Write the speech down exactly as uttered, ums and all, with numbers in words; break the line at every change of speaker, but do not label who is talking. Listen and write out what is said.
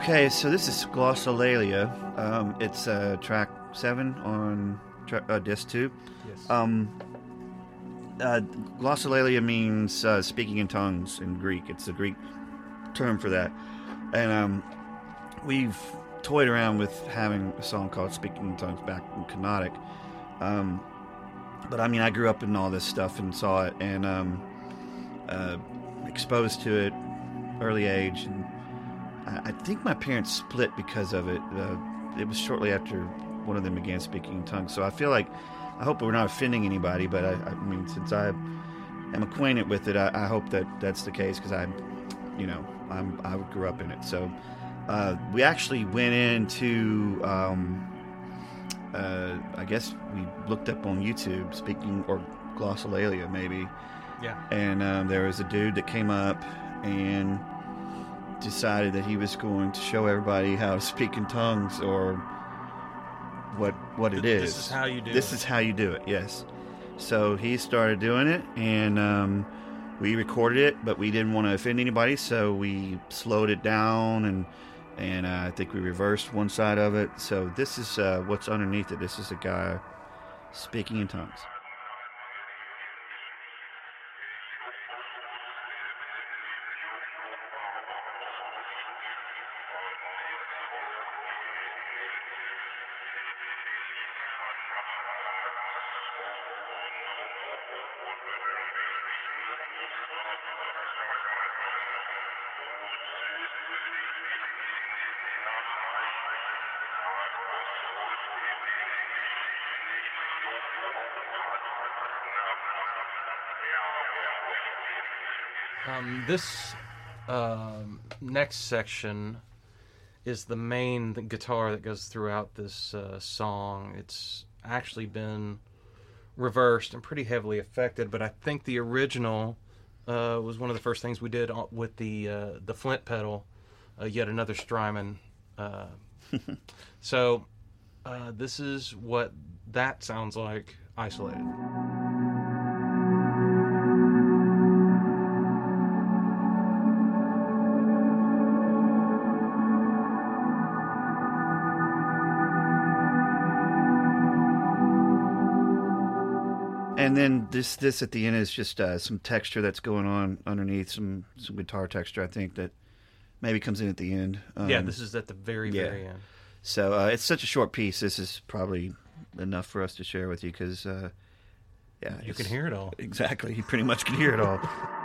Okay, so this is Glossolalia. Um, it's uh, track seven on tra- uh, disc two.
Yes.
Um, uh, glossolalia means uh, speaking in tongues in Greek. It's a Greek term for that. And um, we've toyed around with having a song called Speaking in Tongues back in Canonic. Um, but I mean, I grew up in all this stuff and saw it and um, uh, exposed to it early age. And I, I think my parents split because of it. Uh, it was shortly after one of them began speaking in tongues. So I feel like, I hope we're not offending anybody, but I, I mean, since I am acquainted with it, I, I hope that that's the case because I, you know, I'm, I grew up in it. So uh, we actually went into, um, uh, I guess we looked up on YouTube, speaking, or glossolalia maybe.
Yeah.
And um, there was a dude that came up and decided that he was going to show everybody how to speak in tongues or what what it is.
This is how you do
This
it.
is how you do it, yes. So he started doing it, and um, we recorded it, but we didn't want to offend anybody, so we slowed it down, and and uh, I think we reversed one side of it. So this is uh, what's underneath it. This is a guy speaking in tongues.
Um, this um, next section is the main guitar that goes throughout this uh, song. It's actually been reversed and pretty heavily affected, but I think the original uh, was one of the first things we did with the uh, the Flint pedal, uh, yet another Strymon. Uh, so uh, this is what that sounds like isolated.
And then this this at the end is just uh, some texture that's going on underneath, some some guitar texture, I think, that maybe comes in at the end. Um,
yeah, this is at the very,
yeah.
very end.
So uh, it's such a short piece. This is probably enough for us to share with you because, uh, yeah.
You can hear it all.
Exactly. You pretty much can hear it all.